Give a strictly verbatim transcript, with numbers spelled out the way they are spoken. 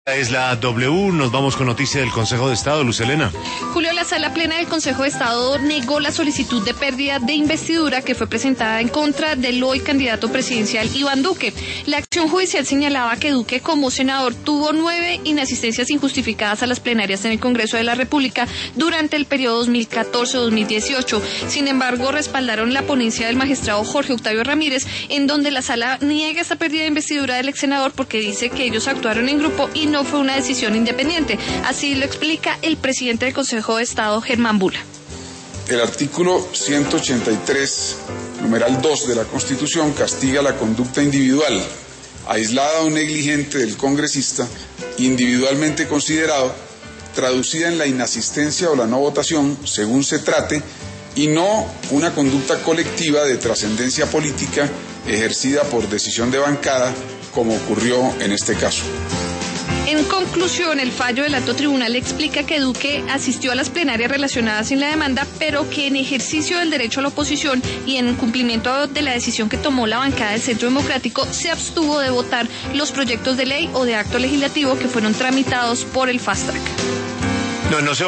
Es la W, nos vamos con noticia del Consejo de Estado, Luz Helena. Julio, la Sala Plena del Consejo de Estado negó la solicitud de pérdida de investidura que fue presentada en contra del hoy candidato presidencial Iván Duque. La acción judicial señalaba que Duque, como senador, tuvo nueve inasistencias injustificadas a las plenarias en el Congreso de la República durante el periodo dos mil catorce a dos mil dieciocho. Sin embargo, respaldaron la ponencia del magistrado Jorge Octavio Ramírez, en donde la Sala niega esta pérdida de investidura del ex senador porque dice que ellos actuaron en grupo y no fue una decisión independiente. Así lo explica el presidente del Consejo de Estado, Germán Bula. El artículo ciento ochenta y tres, numeral dos de la Constitución, castiga la conducta individual, aislada o negligente del congresista, individualmente considerado, traducida en la inasistencia o la no votación, según se trate, y no una conducta colectiva de trascendencia política ejercida por decisión de bancada, como ocurrió en este caso. En conclusión, el fallo del alto tribunal explica que Duque asistió a las plenarias relacionadas sin la demanda, pero que en ejercicio del derecho a la oposición y en cumplimiento de la decisión que tomó la bancada del Centro Democrático, se abstuvo de votar los proyectos de ley o de acto legislativo que fueron tramitados por el Fast Track. No, no se